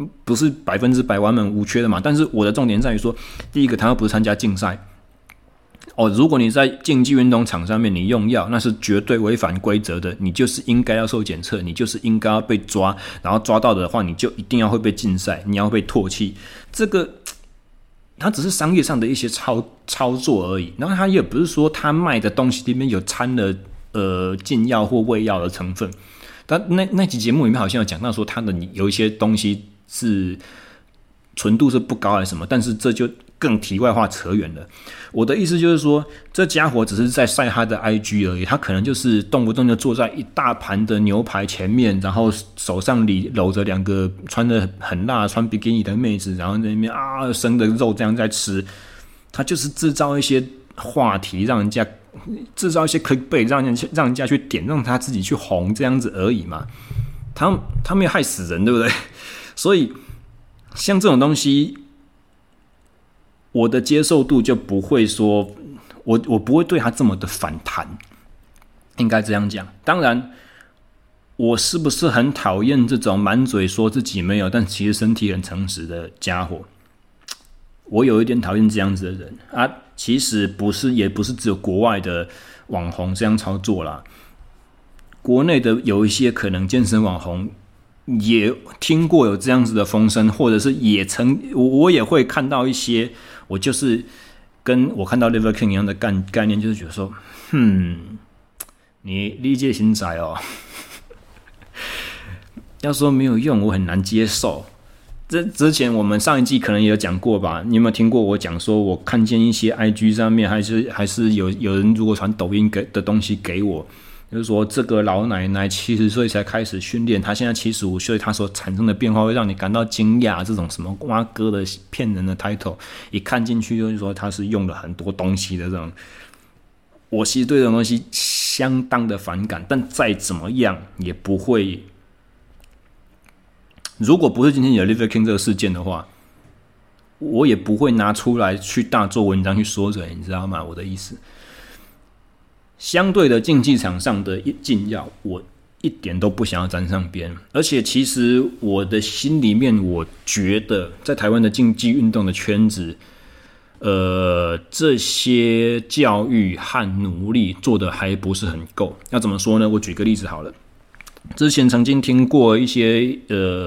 100%完美无缺的嘛。但是我的重点在于说，第一个，他又不是参加竞赛。如果你在竞技运动场上面你用药，那是绝对违反规则的，你就是应该要受检测，你就是应该要被抓，然后抓到的话，你就一定要会被禁赛，你要被唾弃。这个它只是商业上的一些操作而已，然后它也不是说他卖的东西里面有掺了禁药或喂药的成分。但那期节目里面好像有讲到说，他的有一些东西是纯度是不高还是什么，但是这就更题外话扯远了。我的意思就是说，这家伙只是在晒他的 IG 而已，他可能就是动不动就坐在一大盘的牛排前面，然后手上搂着2个穿得很辣穿比基尼的妹子，然后在那边生的肉这样在吃。他就是制造一些话题，让人家制造一些 clickbait， 让人家去点，让他自己去红这样子而已嘛。他没有害死人，对不对？所以像这种东西，我的接受度就不会说，我不会对他这么的反弹，应该这样讲。当然，我是不是很讨厌这种满嘴说自己没有，但其实身体很诚实的家伙？我有一点讨厌这样子的人啊。其实也不是只有国外的网红这样操作啦，国内的有一些可能健身网红也听过有这样子的风声，或者是我也会看到一些，我就是跟我看到 Liver King 一样的概念，就是觉得说，你理解心仔哦，要说没有用，我很难接受。这之前我们上一季可能也有讲过吧？你有没有听过我讲说，我看见一些 IG 上面还是有人如果传抖音的东西给我，就是说这个老奶奶70岁才开始训练，她现在75岁，她所产生的变化会让你感到惊讶。这种什么挖哥的骗人的 title， 一看进去就是说她是用了很多东西的这种。我其实对这种东西相当的反感，但再怎么样也不会。如果不是今天有 Liver King 这个事件的话，我也不会拿出来去大做文章去说着，你知道吗？我的意思。相对的竞技场上的禁药，我一点都不想要沾上边。而且其实我的心里面，我觉得在台湾的竞技运动的圈子，这些教育和努力做的还不是很够。要怎么说呢？我举个例子好了。之前曾经听过一些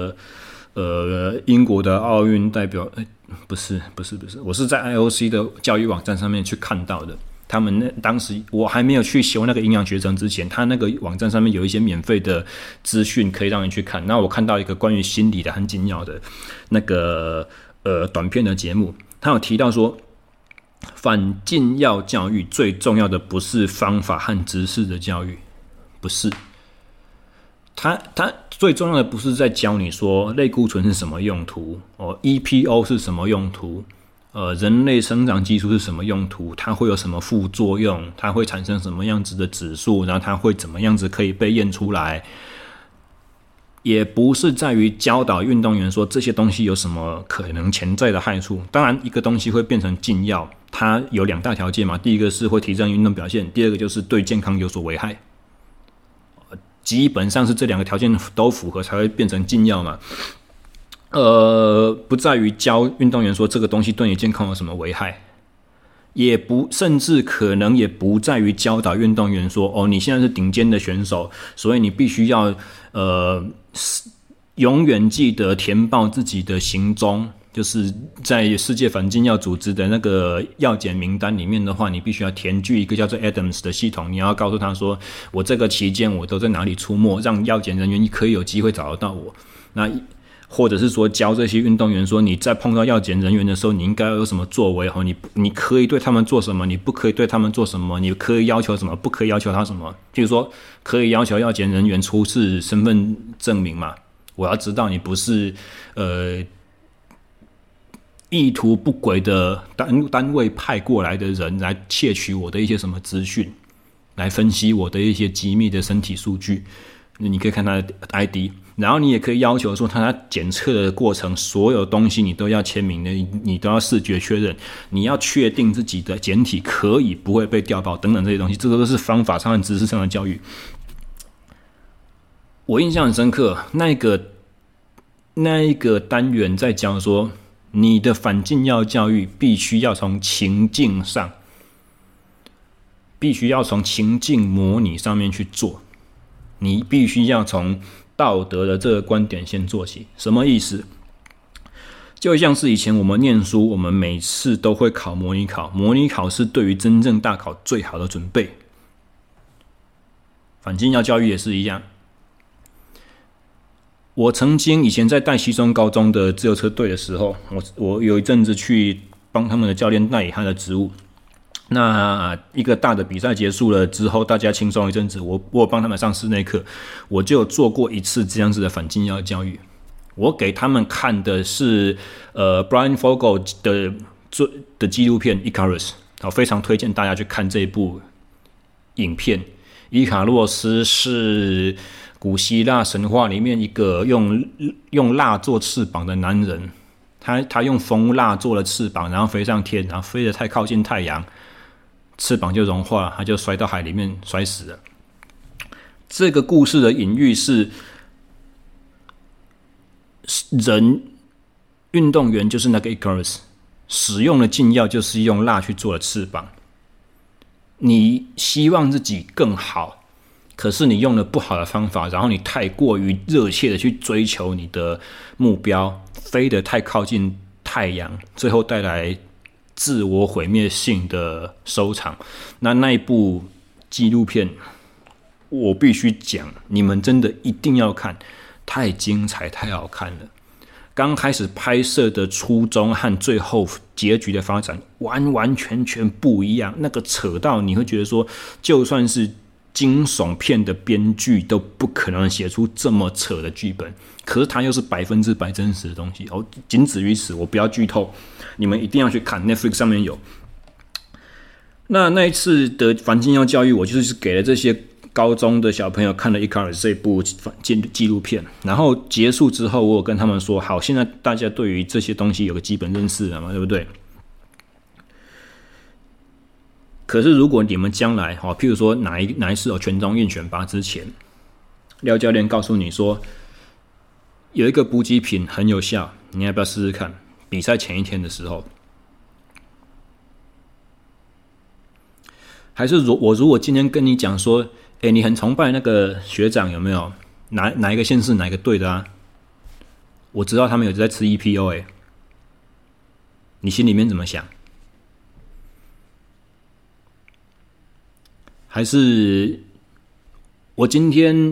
英国的奥运代表，不是，我是在 IOC 的教育网站上面去看到的。他们当时我还没有去修那个营养学程之前，他那个网站上面有一些免费的资讯可以让你去看。那我看到一个关于心理的很紧要的那个短片的节目，他有提到说，反禁药教育最重要的不是方法和知识的教育，不是。它最重要的不是在教你说类固醇是什么用途，EPO 是什么用途，人类生长激素是什么用途，它会有什么副作用，它会产生什么样子的指数，然后它会怎么样子可以被验出来，也不是在于教导运动员说这些东西有什么可能潜在的害处。当然，一个东西会变成禁药，它有2大条件嘛，第一个是会提升运动表现，第二个就是对健康有所危害。基本上是这2个条件都符合才会变成禁药嘛。不在于教运动员说这个东西对你健康有什么危害，甚至可能也不在于教导运动员说，你现在是顶尖的选手，所以你必须要永远记得填报自己的行踪。就是在世界反禁药组织的那个药检名单里面的话，你必须要填具一个叫做 Adams 的系统，你要告诉他说，我这个期间我都在哪里出没，让药检人员可以有机会找得到我。那或者是说教这些运动员说，你在碰到药检人员的时候，你应该有什么作为，你可以对他们做什么，你不可以对他们做什么，你可以要求什么，不可以要求他什么。譬如说，可以要求药检人员出示身份证明嘛，我要知道你不是意图不轨的单位派过来的人来窃取我的一些什么资讯，来分析我的一些机密的身体数据。你可以看他的 ID， 然后你也可以要求说他检测的过程所有东西你都要签名的，你都要视觉确认，你要确定自己的检体可以不会被调包等等这些东西，这个都是方法上和知识上的教育。我印象很深刻，那一个单元在讲说，你的反禁药教育必须要从情境上，必须要从情境模拟上面去做，你必须要从道德的这个观点先做起。什么意思？就像是以前我们念书，我们每次都会考模拟考，模拟考是对于真正大考最好的准备。反禁药教育也是一样。我曾经以前在带西中高中的自由车队的时候，我有一阵子去帮他们的教练代理他的职务。那一个大的比赛结束了之后，大家轻松一阵子，我有帮他们上室内课，我就有做过一次这样子的反禁药教育。我给他们看的是Brian Fogel 的纪录片 Icarus， 非常推荐大家去看这一部影片。伊卡洛斯是古希腊神话里面一个用蜡做翅膀的男人，他用蜂蜡做了翅膀，然后飞上天，然后飞得太靠近太阳，翅膀就融化了，他就摔到海里面摔死了。这个故事的隐喻是，运动员就是那个 Icarus， 使用了禁药就是用蜡去做了翅膀。你希望自己更好，可是你用了不好的方法，然后你太过于热切的去追求你的目标，飞得太靠近太阳，最后带来自我毁灭性的收场。那一部纪录片我必须讲，你们真的一定要看，太精彩太好看了。刚开始拍摄的初衷和最后结局的发展完完全全不一样，那个扯到你会觉得说，就算是惊悚片的编剧都不可能写出这么扯的剧本，可是它又是100%真实的东西。仅止于此，我不要剧透，你们一定要去看 Netflix 上面有。那一次的反禁药教育，我就是给了这些高中的小朋友看了 Icarus 这部纪录片，然后结束之后，我有跟他们说，好，现在大家对于这些东西有个基本认识了嘛，对不对？可是如果你们将来，譬如说哪一次有全中运选拔之前， 廖教练告诉你说有一个补给品很有效，你要不要试试看？比赛前一天的时候，还是我如果今天跟你讲说，你很崇拜那个学长有没有？哪一个县市哪一个队的啊？我知道他们有在吃 EPO，你心里面怎么想？还是我今天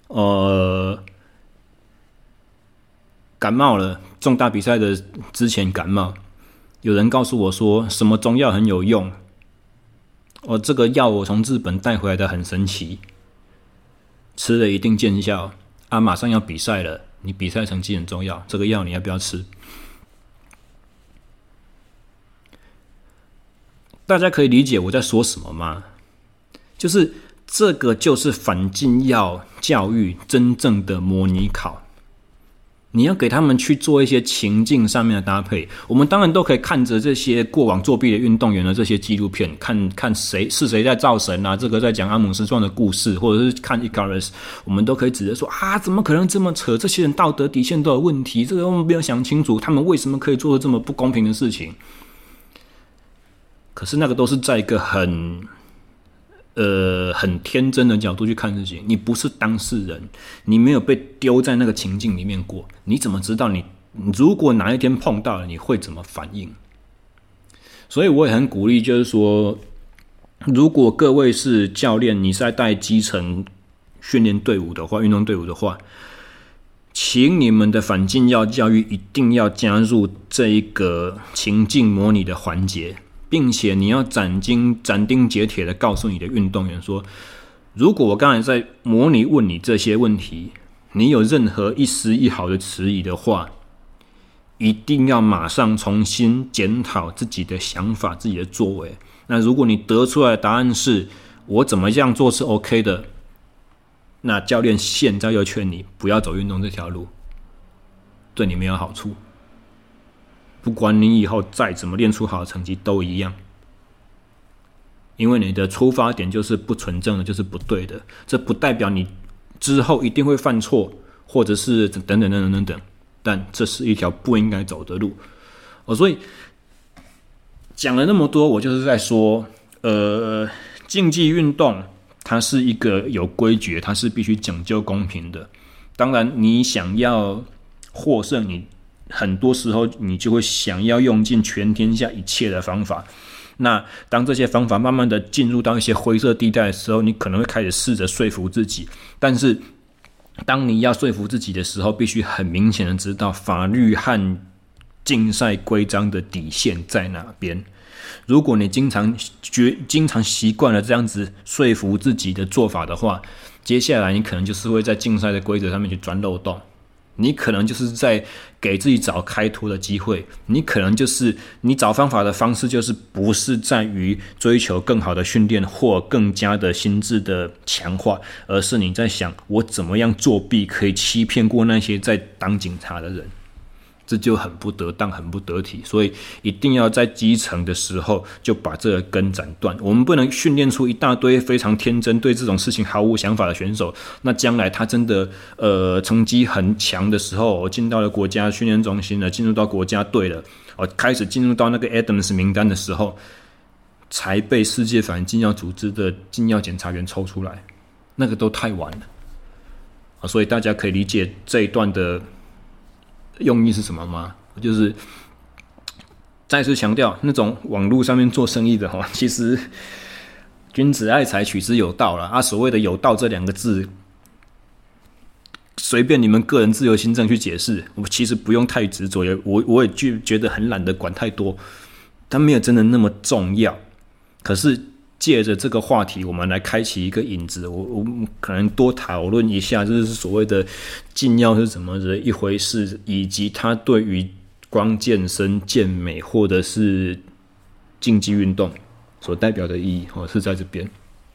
感冒了，重大比赛的之前感冒，有人告诉我说什么中药很有用，这个药我从日本带回来的很神奇，吃了一定见效啊，马上要比赛了，你比赛成绩很重要，这个药你要不要吃？大家可以理解我在说什么吗？就是这个就是反禁药教育真正的模拟考，你要给他们去做一些情境上面的搭配。我们当然都可以看着这些过往作弊的运动员的这些纪录片，看谁在造神啊，这个在讲阿姆斯壮的故事，或者是看 Icarus， 我们都可以指着说啊，怎么可能这么扯？这些人道德底线都有问题，这个我们没有想清楚，他们为什么可以做出这么不公平的事情？可是那个都是在一个很天真的角度去看事情，你不是当事人，你没有被丢在那个情境里面过，你怎么知道你如果哪一天碰到了，你会怎么反应？所以我也很鼓励，就是说，如果各位是教练，你是在带基层训练队伍的话，运动队伍的话，请你们的反禁药教育一定要加入这一个情境模拟的环节。并且你要斩钉截铁的告诉你的运动员说，如果我刚才在模拟问你这些问题，你有任何一丝一毫的迟疑的话，一定要马上重新检讨自己的想法、自己的作为。那如果你得出来的答案是我怎么样做是 OK 的，那教练现在又劝你不要走运动这条路，对你没有好处。不管你以后再怎么练出好的成绩都一样，因为你的出发点就是不纯正的，就是不对的。这不代表你之后一定会犯错，或者是等等，但这是一条不应该走的路。所以讲了那么多，我就是在说，竞技运动它是一个有规矩，它是必须讲究公平的。当然，你想要获胜，你很多时候你就会想要用尽全天下一切的方法。那当这些方法慢慢的进入到一些灰色地带的时候，你可能会开始试着说服自己。但是当你要说服自己的时候，必须很明显的知道法律和竞赛规章的底线在哪边。如果你经常习惯了这样子说服自己的做法的话，接下来你可能就是会在竞赛的规则上面去钻漏洞。你可能就是在给自己找开脱的机会，你可能就是你找方法的方式就是不是在于追求更好的训练或更加的心智的强化，而是你在想我怎么样作弊可以欺骗过那些在当警察的人。这就很不得当，很不得体，所以一定要在基层的时候就把这个根斩断。我们不能训练出一大堆非常天真、对这种事情毫无想法的选手。那将来他真的成绩很强的时候，我进到了国家训练中心了，进入到国家队了，开始进入到那个 Adams 名单的时候，才被世界反禁药组织的禁药检查员抽出来，那个都太晚了。所以大家可以理解这一段的用意是什么吗？就是再次强调，那种网络上面做生意的其实君子爱财，取之有道啦。所谓的有道这两个字，随便你们个人自由心证去解释，我其实不用太执着，我也觉得很懒得管太多，它没有真的那么重要。可是借着这个话题，我们来开启一个引子，我可能多讨论一下，就是所谓的禁药是怎么的一回事，以及它对于光健身、健美或者是竞技运动所代表的意义，是在这边。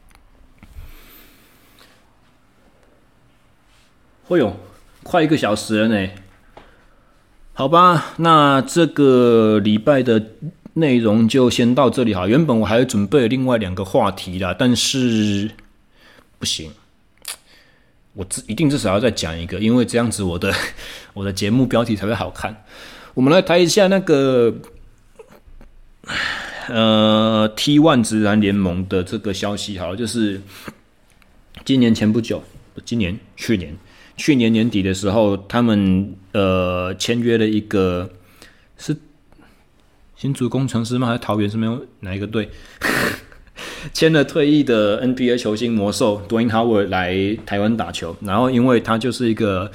快1个小时了呢，好吧，那这个礼拜的内容就先到这里好。原本我还准备了另外2个话题啦，但是不行， 我一定至少要再讲一个，因为这样子我的节目标题才会好看。我们来谈一下那个T1 职篮联盟的这个消息好了，就是今年前不久，去年年底的时候，他们签约了一个是新竹工程师吗？还是桃园？是没有哪一个队签了退役的 NBA 球星魔兽 Dwayne Howard 来台湾打球，然后因为他就是一个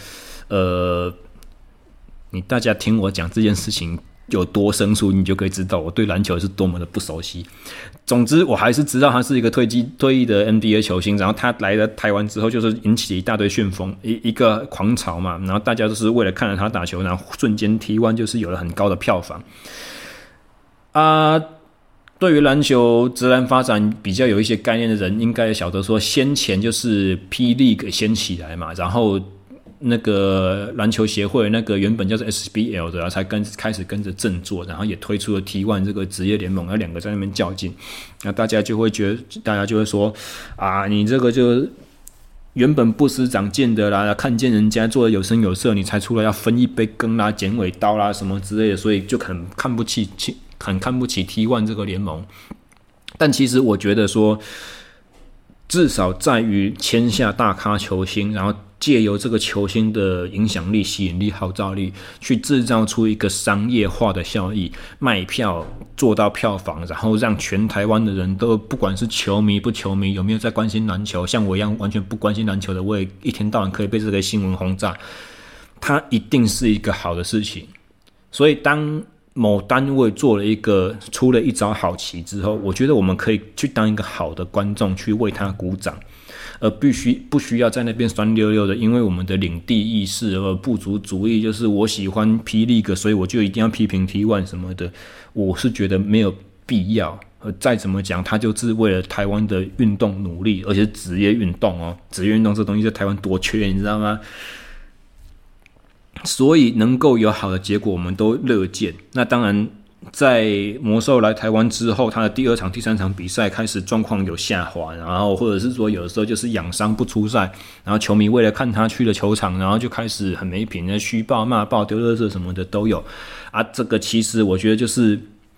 大家听我讲这件事情有多生疏，你就可以知道我对篮球是多么的不熟悉。总之，我还是知道他是一个退役的 NBA 球星，然后他来了台湾之后，就是引起一大堆旋风，一个狂潮嘛。然后大家都是为了看着他打球，然后瞬间 T1 就是有了很高的票房啊。对于篮球职篮发展比较有一些概念的人，应该也晓得说，先前就是 P League 先起来嘛，然后那个篮球协会那个原本叫做 SBL 的才开始跟着振作，然后也推出了 T1 这个职业联盟，两个在那边较劲，那大家就会说啊，你这个就原本不思长进的啦，看见人家做的有声有色，你才出来要分一杯羹啦、剪尾刀啦什么之类的，所以就很看不起 T1 这个联盟。但其实我觉得说，至少在于签下大咖球星，然后借由这个球星的影响力、吸引力、号召力，去制造出一个商业化的效益，卖票做到票房，然后让全台湾的人都不管是球迷不球迷，有没有在关心篮球，像我一样完全不关心篮球的，我也一天到晚可以被这个新闻轰炸，它一定是一个好的事情。所以当某单位出了一招好棋之后，我觉得我们可以去当一个好的观众，去为他鼓掌，而不需要在那边酸溜溜的，因为我们的领地意识部族主义，就是我喜欢P League，所以我就一定要批评 T1 什么的，我是觉得没有必要。再怎么讲，他就是为了台湾的运动努力，而且是职业运动哦，职业运动这东西在台湾多缺，你知道吗？所以能够有好的结果，我们都乐见。那当然，在魔兽来台湾之后，他的第2场、第3场比赛开始状况有下滑，然后或者是说有的时候就是养伤不出赛，然后球迷为了看他去了球场，然后就开始很没品，虚报、骂报、丢垃圾什么的都有啊。这个其实我觉得就是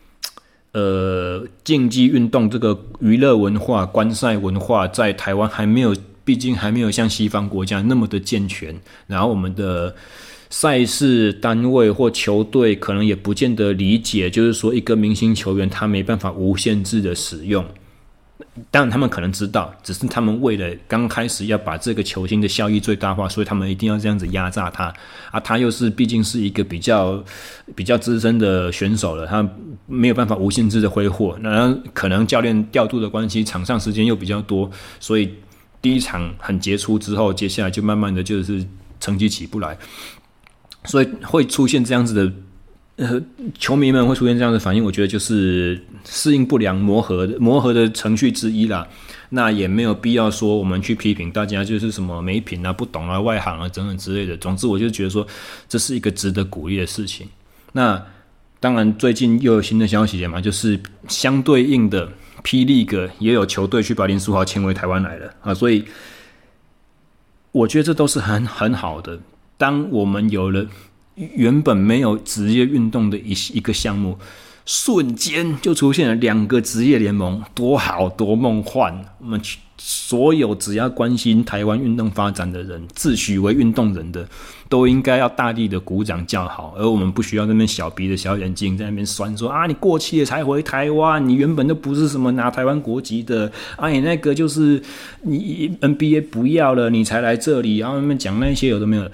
竞技运动这个娱乐文化、观赛文化在台湾毕竟还没有像西方国家那么的健全，然后我们的赛事单位或球队可能也不见得理解，就是说一个明星球员他没办法无限制的使用。当然他们可能知道，只是他们为了刚开始要把这个球星的效益最大化，所以他们一定要这样子压榨他啊。他又是毕竟是一个比较资深的选手了，他没有办法无限制的挥霍，那可能教练调度的关系，场上时间又比较多，所以第一场很杰出之后，接下来就慢慢的就是成绩起不来。所以会出现这样子的球迷们会出现这样的反应，我觉得就是适应不良磨合的程序之一啦。那也没有必要说我们去批评大家就是什么没品啊、不懂啊、外行啊等等之类的。总之，我就觉得说这是一个值得鼓励的事情。那当然，最近又有新的消息嘛，就是相对应的 P League 也有球队去把林书豪签回台湾来了啊，所以我觉得这都是很好的。当我们有了原本没有职业运动的一个项目，瞬间就出现了2个职业联盟，多好多梦幻！我们所有只要关心台湾运动发展的人，自诩为运动人的，都应该要大力的鼓掌叫好，而我们不需要在那边小鼻子小眼睛在那边酸说啊，你过气了才回台湾，你原本都不是什么拿台湾国籍的啊，你那个就是你 NBA 不要了，你才来这里，然后那边讲那些有的没有的。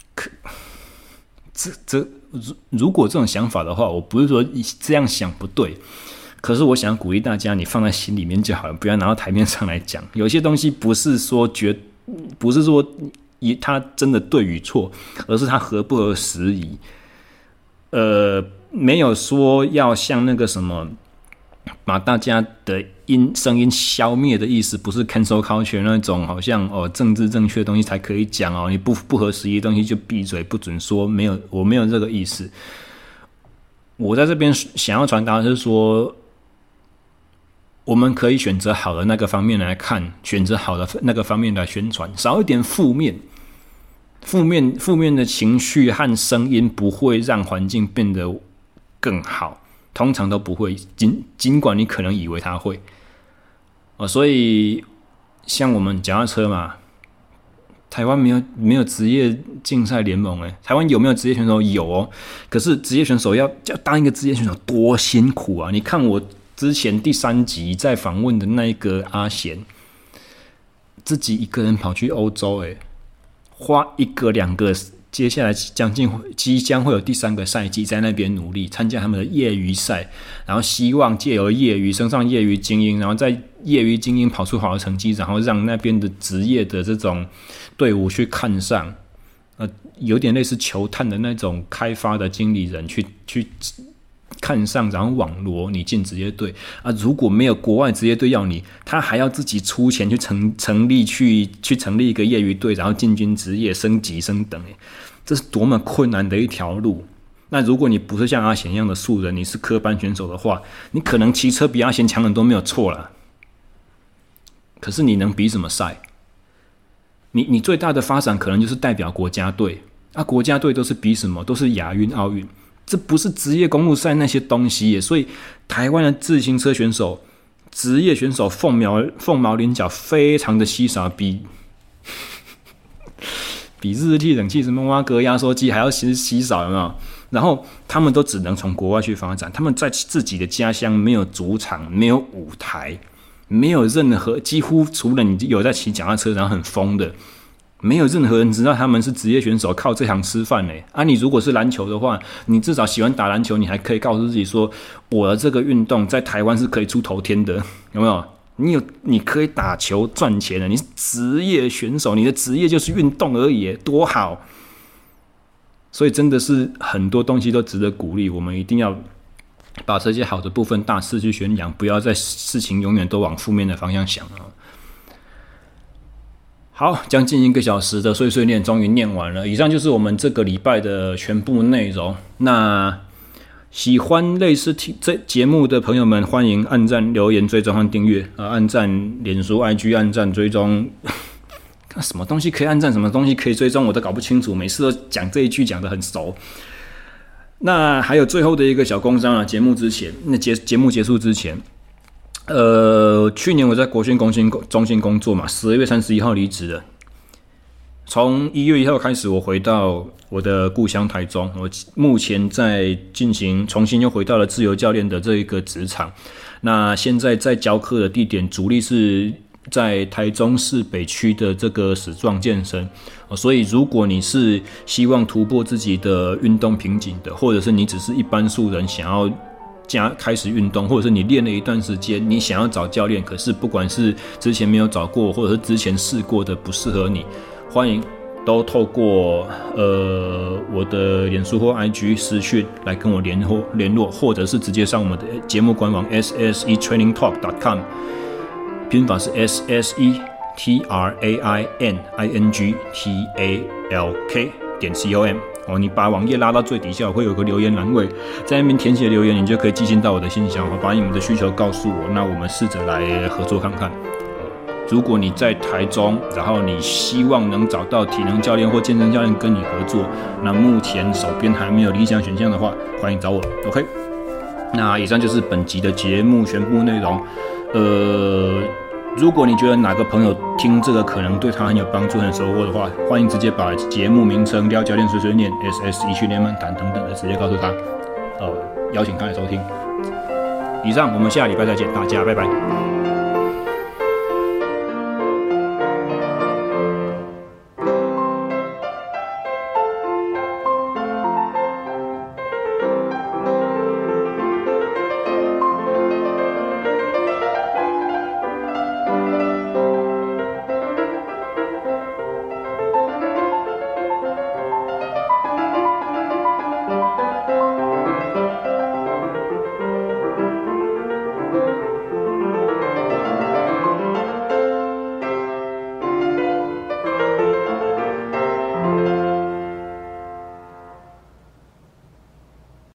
如果这种想法的话，我不是说这样想不对，可是我想鼓励大家，你放在心里面就好了，不要拿到台面上来讲。有些东西不是说它真的对与错，而是它合不合时宜。没有说要像那个什么把大家的声音消灭的意思，不是 cancel culture 那种好像政治正确的东西才可以讲你不合时宜的东西就闭嘴不准说，我没有这个意思。我在这边想要传达的是说， 我们可以选择好的那个方面来看，选择好的那个方面来宣传，少一点负面的情绪和声音不会让环境变得更好，通常都不会，尽管你可能以为它会。所以像我们脚踏车嘛，台湾没有职业竞赛联盟台湾有没有职业选手？有哦，可是职业选手要当一个职业选手多辛苦啊！你看我之前第3集在访问的那一个阿贤，自己一个人跑去欧洲花1个2个，接下来即将会有第3个赛季在那边努力参加他们的业余赛，然后希望借由业余升上业余精英，然后在业余精英跑出好的成绩，然后让那边的职业的这种队伍去看上，有点类似球探的那种开发的经理人去看上，然后网罗你进职业队啊！如果没有国外职业队要你，他还要自己出钱去成立一个业余队，然后进军职业升级升等，这是多么困难的一条路。那如果你不是像阿贤一样的素人，你是科班选手的话，你可能骑车比阿贤强很多没有错啦。可是你能比什么赛？你最大的发展可能就是代表国家队啊！国家队都是比什么？都是亚运、奥运。这不是职业公路赛那些东西耶，所以台湾的自行车选手、职业选手凤毛麟角，非常的稀少，比日系冷气什么蛙格压缩机还要稀少，有没有？然后他们都只能从国外去发展，他们在自己的家乡没有主场，没有舞台，没有任何，几乎除了你有在骑脚踏车然后很疯的，没有任何人知道他们是职业选手，靠这行吃饭你如果是篮球的话，你至少喜欢打篮球，你还可以告诉自己说，我的这个运动在台湾是可以出头天的，有没有？你可以打球赚钱的，你是职业选手，你的职业就是运动而已，多好！所以真的是很多东西都值得鼓励，我们一定要把这些好的部分大肆去宣扬，不要在事情永远都往负面的方向想啊。好，将近1个小时的碎碎念终于念完了。以上就是我们这个礼拜的全部内容。那喜欢类似这节目的朋友们，欢迎按赞、留言、追踪和订阅按赞脸书、IG 按赞追踪。什么东西可以按赞，什么东西可以追踪，我都搞不清楚。每次都讲这一句讲得很熟。那还有最后的一个小工商啊，节目目结束之前。去年我在国训中心工作嘛，12月31号离职了。从1月1号开始，我回到我的故乡台中。我目前在重新又回到了自由教练的这一个职场。那现在在教课的地点主力是在台中市北区的这个史壮健身。所以如果你是希望突破自己的运动瓶颈的，或者是你只是一般素人想要开始运动，或者是你练了一段时间，你想要找教练，可是不管是之前没有找过，或者是之前试过的不适合你，欢迎都透过我的脸书或 IG 私讯来跟我联络，或者是直接上我们的节目官网 ssetrainingtalk.com， 拼法是 ssetrainingtalk.com。你把网页拉到最底下，会有个留言栏位，在那边填写留言，你就可以寄信到我的信箱，把你们的需求告诉我，那我们试着来合作看看。如果你在台中，然后你希望能找到体能教练或健身教練跟你合作，那目前手边还没有理想选項的話，歡迎找我。OK， 那以上就是本集的節目全部內容。如果你覺得哪個朋友聽這個可能對他很有幫助、很收穫的話，歡迎直接把節目名稱、廖教練碎碎念、SSE 訓練漫談等等的直接告訴他，邀請他來收聽。以上，我們下禮拜再見，大家拜拜。